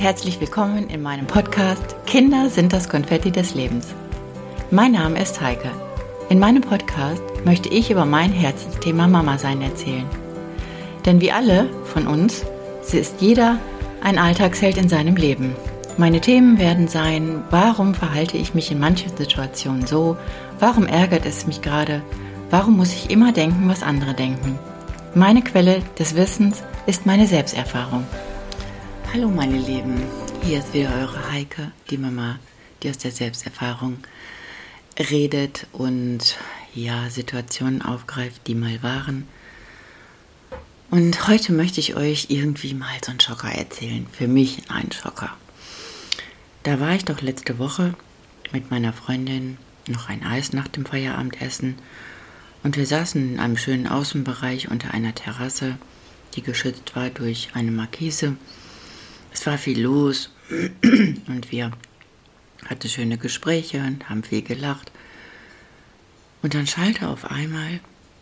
herzlich willkommen in meinem Podcast Kinder sind das Konfetti des Lebens. Mein Name ist Heike. In meinem Podcast möchte ich über mein Herzensthema Mama sein erzählen. Denn wie alle von uns, so ist jeder ein Alltagsheld in seinem Leben. Meine Themen werden sein, warum verhalte ich mich in manchen Situationen so, warum ärgert es mich gerade, warum muss ich immer denken, was andere denken. Meine Quelle des Wissens ist meine Selbsterfahrung. Hallo meine Lieben, hier ist wieder eure Heike, die Mama, die aus der Selbsterfahrung redet und Situationen aufgreift, die mal waren. Und heute möchte ich euch irgendwie mal so einen Schocker erzählen, für mich ein Schocker. Da war ich doch letzte Woche mit meiner Freundin noch ein Eis nach dem Feierabendessen und wir saßen in einem schönen Außenbereich unter einer Terrasse, die geschützt war durch eine Markise. Es war viel los und wir hatten schöne Gespräche und haben viel gelacht. Und dann schallte auf einmal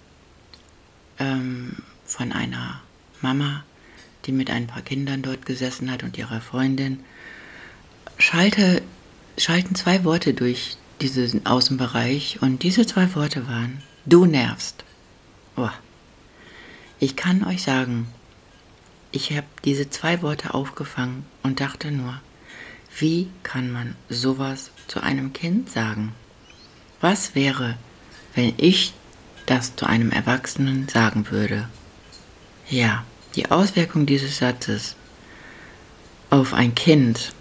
von einer Mama, die mit ein paar Kindern dort gesessen hat und ihrer Freundin, schalten zwei Worte durch diesen Außenbereich und diese zwei Worte waren: Du nervst. Oh. Ich kann euch sagen, ich habe diese zwei Worte aufgefangen und dachte nur, wie kann man sowas zu einem Kind sagen? Was wäre, wenn ich das zu einem Erwachsenen sagen würde? Ja, die Auswirkung dieses Satzes auf ein Kind,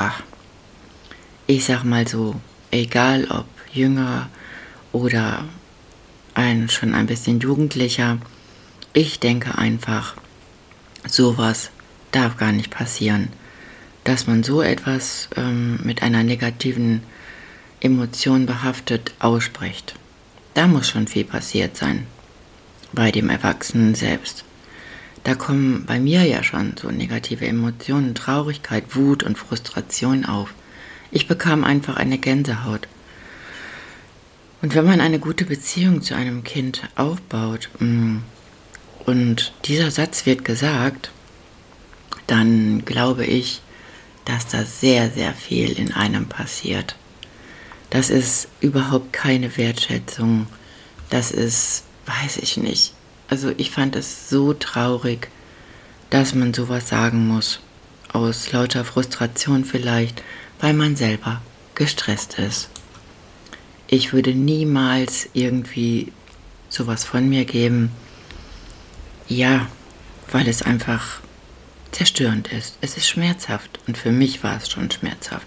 ich sag mal so, egal ob jünger oder schon ein bisschen jugendlicher, ich denke einfach, sowas darf gar nicht passieren, dass man so etwas mit einer negativen Emotion behaftet ausspricht. Da muss schon viel passiert sein bei dem Erwachsenen selbst. Da kommen bei mir ja schon so negative Emotionen, Traurigkeit, Wut und Frustration auf. Ich bekam einfach eine Gänsehaut. Und wenn man eine gute Beziehung zu einem Kind aufbaut, und dieser Satz wird gesagt, dann glaube ich, dass da sehr, sehr viel in einem passiert. Das ist überhaupt keine Wertschätzung. Das ist, weiß ich nicht. Also ich fand es so traurig, dass man sowas sagen muss. Aus lauter Frustration vielleicht, weil man selber gestresst ist. Ich würde niemals irgendwie sowas von mir geben. Ja, weil es einfach zerstörend ist. Es ist schmerzhaft und für mich war es schon schmerzhaft.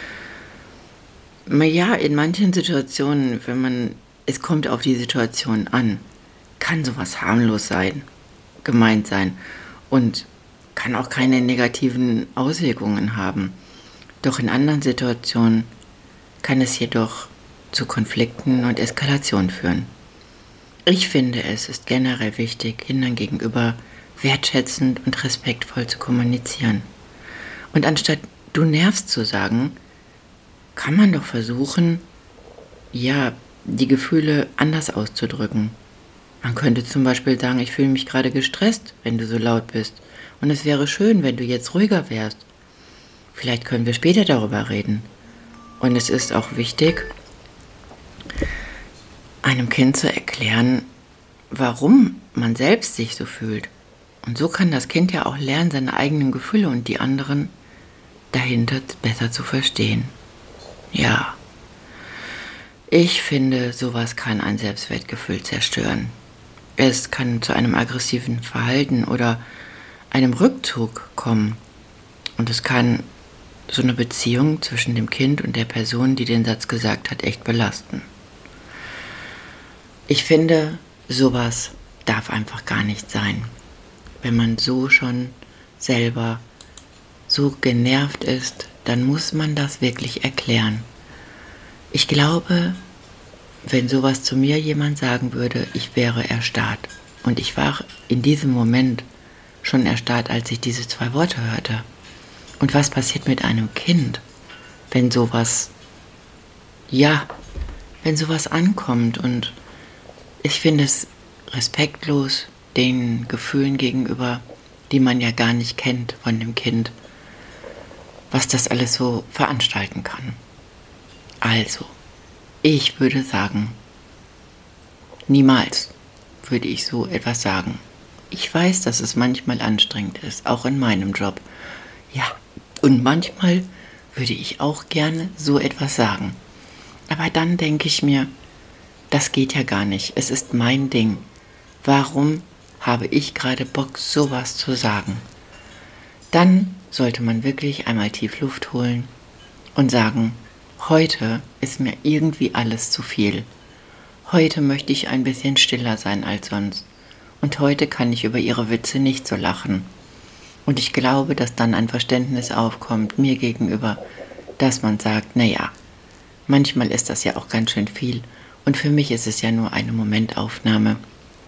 Ja, in manchen Situationen, es kommt auf die Situation an, kann sowas harmlos sein, gemeint sein und kann auch keine negativen Auswirkungen haben. Doch in anderen Situationen kann es jedoch zu Konflikten und Eskalation führen. Ich finde, es ist generell wichtig, Kindern gegenüber wertschätzend und respektvoll zu kommunizieren. Und anstatt du nervst zu sagen, kann man doch versuchen, die Gefühle anders auszudrücken. Man könnte zum Beispiel sagen, ich fühle mich gerade gestresst, wenn du so laut bist. Und es wäre schön, wenn du jetzt ruhiger wärst. Vielleicht können wir später darüber reden. Und es ist auch wichtig, einem Kind zu erklären, warum man selbst sich so fühlt. Und so kann das Kind ja auch lernen, seine eigenen Gefühle und die anderen dahinter besser zu verstehen. Ja, ich finde, sowas kann ein Selbstwertgefühl zerstören. Es kann zu einem aggressiven Verhalten oder einem Rückzug kommen. Und es kann so eine Beziehung zwischen dem Kind und der Person, die den Satz gesagt hat, echt belasten. Ich finde, sowas darf einfach gar nicht sein. Wenn man so schon selber so genervt ist, dann muss man das wirklich erklären. Ich glaube, wenn sowas zu mir jemand sagen würde, ich wäre erstarrt. Und ich war in diesem Moment schon erstarrt, als ich diese zwei Worte hörte. Und was passiert mit einem Kind, wenn sowas ankommt? Und ich finde es respektlos den Gefühlen gegenüber, die man ja gar nicht kennt von dem Kind. was das alles so veranstalten kann. Also, ich würde sagen, niemals würde ich so etwas sagen. Ich weiß, dass es manchmal anstrengend ist, auch in meinem Job. Ja, und manchmal würde ich auch gerne so etwas sagen. Aber dann denke ich mir, das geht ja gar nicht. Es ist mein Ding. Warum habe ich gerade Bock, sowas zu sagen? Dann sollte man wirklich einmal tief Luft holen und sagen, heute ist mir irgendwie alles zu viel. Heute möchte ich ein bisschen stiller sein als sonst. Und heute kann ich über ihre Witze nicht so lachen. Und ich glaube, dass dann ein Verständnis aufkommt mir gegenüber, dass man sagt, naja, manchmal ist das ja auch ganz schön viel und für mich ist es ja nur eine Momentaufnahme.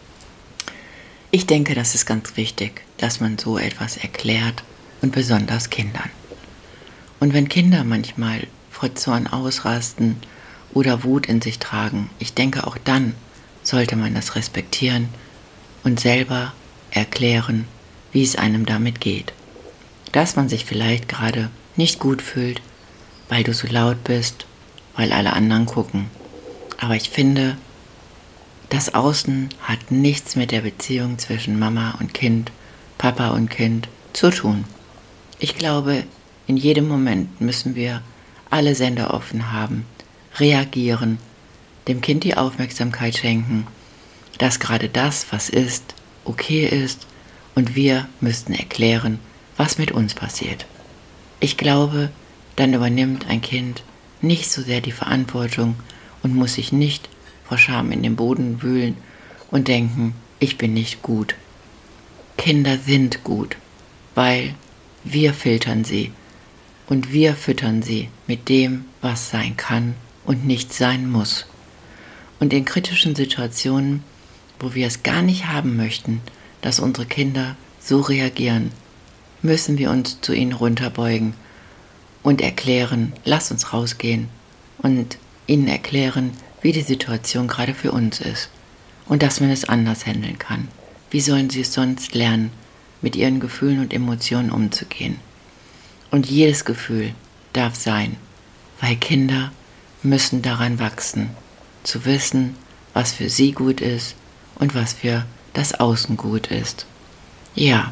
Ich denke, das ist ganz wichtig, dass man so etwas erklärt und besonders Kindern. Und wenn Kinder manchmal vor Zorn ausrasten oder Wut in sich tragen, ich denke, auch dann sollte man das respektieren und selber erklären, wie es einem damit geht. Dass man sich vielleicht gerade nicht gut fühlt, weil du so laut bist, weil alle anderen gucken. Aber ich finde, das Außen hat nichts mit der Beziehung zwischen Mama und Kind, Papa und Kind zu tun. Ich glaube, in jedem Moment müssen wir alle Sender offen haben, reagieren, dem Kind die Aufmerksamkeit schenken, dass gerade das, was ist, okay ist und wir müssten erklären, was mit uns passiert. Ich glaube, dann übernimmt ein Kind nicht so sehr die Verantwortung und muss sich nicht vor Scham in den Boden wühlen und denken, ich bin nicht gut. Kinder sind gut, weil wir filtern sie und wir füttern sie mit dem, was sein kann und nicht sein muss. Und in kritischen Situationen, wo wir es gar nicht haben möchten, dass unsere Kinder so reagieren, müssen wir uns zu ihnen runterbeugen und erklären, lass uns rausgehen und ihnen erklären, wie die Situation gerade für uns ist und dass man es anders handeln kann. Wie sollen sie es sonst lernen, mit ihren Gefühlen und Emotionen umzugehen? Und jedes Gefühl darf sein, weil Kinder müssen daran wachsen, zu wissen, was für sie gut ist und was für das Außen gut ist. Ja,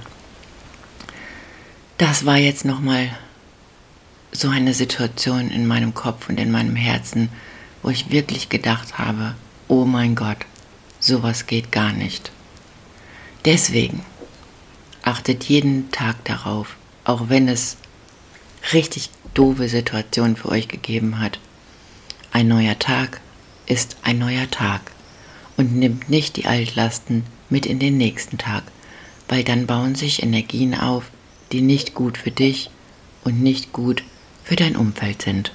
das war jetzt nochmal so eine Situation in meinem Kopf und in meinem Herzen, wo ich wirklich gedacht habe, oh mein Gott, sowas geht gar nicht. Deswegen achtet jeden Tag darauf, auch wenn es richtig doofe Situationen für euch gegeben hat. Ein neuer Tag ist ein neuer Tag und nimmt nicht die Altlasten mit in den nächsten Tag, weil dann bauen sich Energien auf, die nicht gut für dich und nicht gut für dein Umfeld sind.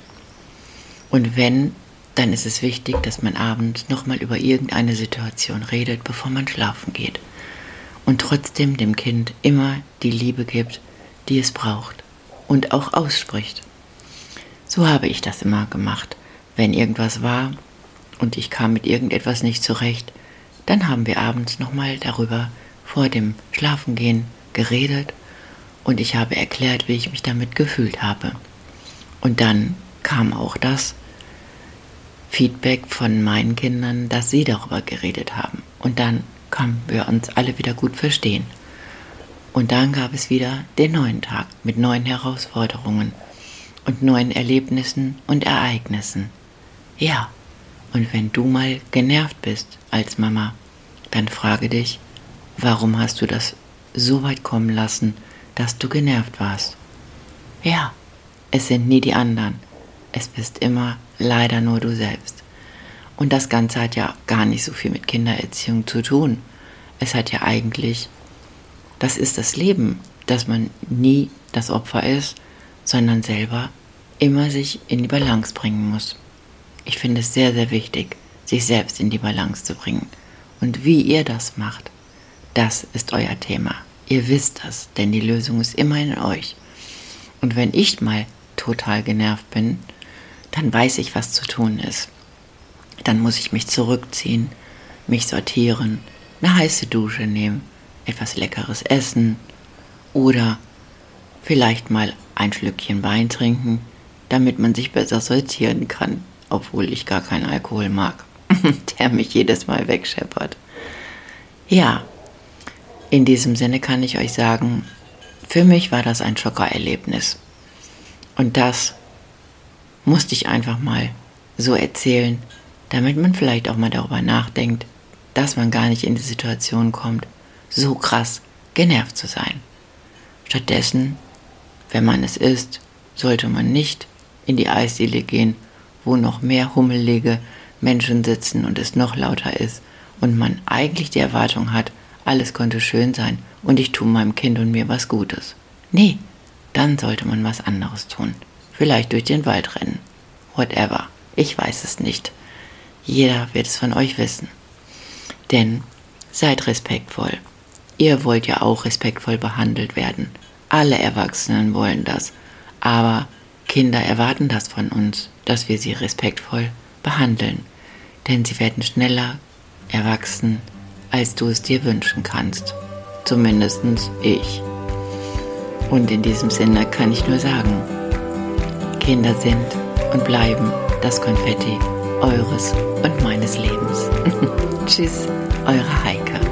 Und wenn, dann ist es wichtig, dass man abends nochmal über irgendeine Situation redet, bevor man schlafen geht. Und trotzdem dem Kind immer die Liebe gibt, die es braucht und auch ausspricht. So habe ich das immer gemacht. Wenn irgendwas war und ich kam mit irgendetwas nicht zurecht, dann haben wir abends nochmal darüber vor dem Schlafengehen geredet und ich habe erklärt, wie ich mich damit gefühlt habe. Und dann kam auch das Feedback von meinen Kindern, dass sie darüber geredet haben. Und dann konnten wir uns alle wieder gut verstehen. Und dann gab es wieder den neuen Tag mit neuen Herausforderungen und neuen Erlebnissen und Ereignissen. Ja, und wenn du mal genervt bist als Mama, dann frage dich, warum hast du das so weit kommen lassen, dass du genervt warst? Ja, es sind nie die anderen. Es bist immer leider nur du selbst. Und das Ganze hat ja gar nicht so viel mit Kindererziehung zu tun. Es hat ja eigentlich, das ist das Leben, dass man nie das Opfer ist, sondern selber immer sich in die Balance bringen muss. Ich finde es sehr, sehr wichtig, sich selbst in die Balance zu bringen. Und wie ihr das macht, das ist euer Thema. Ihr wisst das, denn die Lösung ist immer in euch. Und wenn ich mal total genervt bin, dann weiß ich, was zu tun ist. Dann muss ich mich zurückziehen, mich sortieren, eine heiße Dusche nehmen, etwas Leckeres essen oder vielleicht mal ein Schlückchen Wein trinken, damit man sich besser sortieren kann, obwohl ich gar keinen Alkohol mag, der mich jedes Mal wegscheppert. Ja, in diesem Sinne kann ich euch sagen, für mich war das ein Schockererlebnis. Und das musste ich einfach mal so erzählen, damit man vielleicht auch mal darüber nachdenkt, dass man gar nicht in die Situation kommt, so krass genervt zu sein. Stattdessen, wenn man es ist, sollte man nicht in die Eisdiele gehen, wo noch mehr hummelige Menschen sitzen und es noch lauter ist und man eigentlich die Erwartung hat, alles könnte schön sein und ich tue meinem Kind und mir was Gutes. Nee, dann sollte man was anderes tun. Vielleicht durch den Wald rennen. Whatever. Ich weiß es nicht. Jeder wird es von euch wissen. Denn seid respektvoll. Ihr wollt ja auch respektvoll behandelt werden. Alle Erwachsenen wollen das. Aber Kinder erwarten das von uns, dass wir sie respektvoll behandeln. Denn sie werden schneller erwachsen, als du es dir wünschen kannst. Zumindest ich. Und in diesem Sinne kann ich nur sagen, Kinder sind und bleiben das Konfetti eures und meines Lebens. Tschüss, eure Heike.